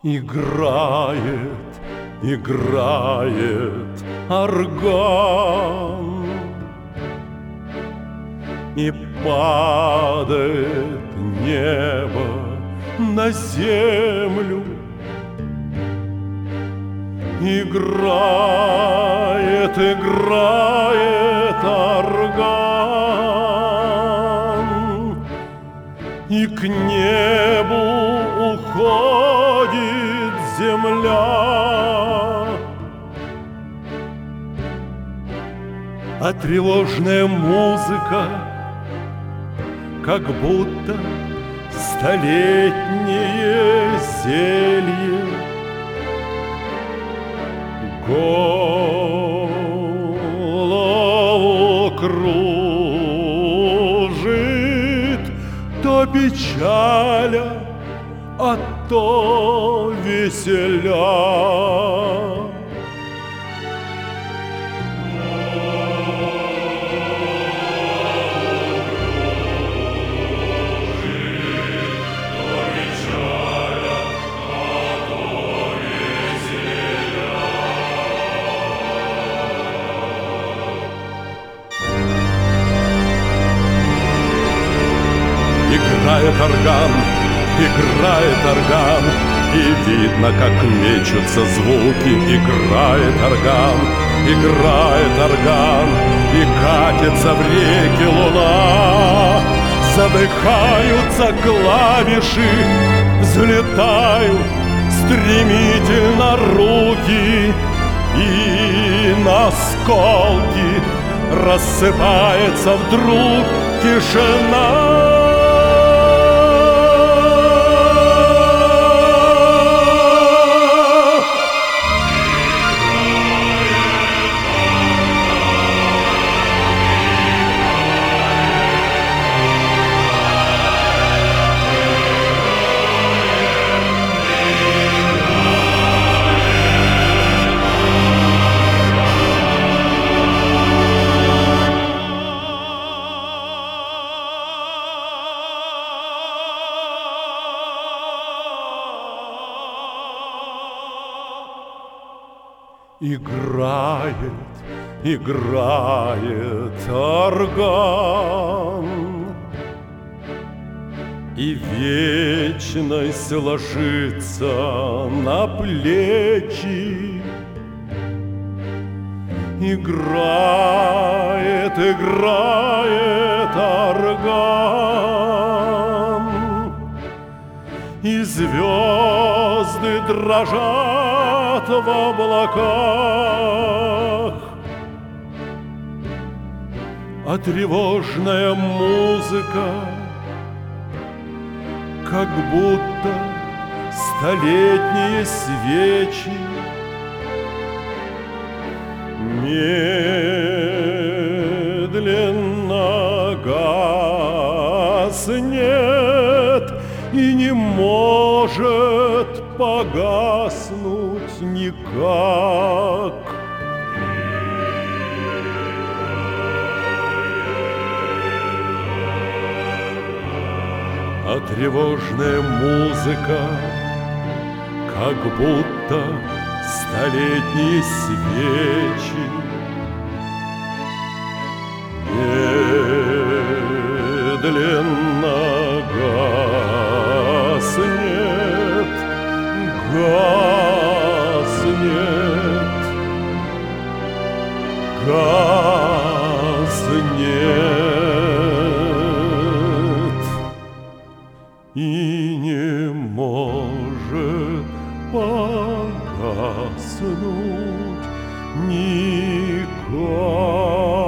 Играет, играет орган, и падает небо на землю. Играет, играет орган, и к небу уходит земля. А тревожная музыка, как будто столетнее зелье, голову кружит, то печаля, а то веселя. Играет орган, играет орган, и видно, как мечутся звуки. Играет орган, играет орган, и катится в реке луна. Задыхаются клавиши, взлетают стремительно руки, и на осколки рассыпается вдруг тишина. Играет, играет орган, и вечность ложится на плечи. Играет, играет орган, и звезды дрожат в облаках, а тревожная музыка, как будто столетние свечи, медленно гаснет и не может погаснуть никак. А тревожная музыка, как будто столетние свечи, медленно гаснет, гаснет, гаснет, и не может погаснуть никак.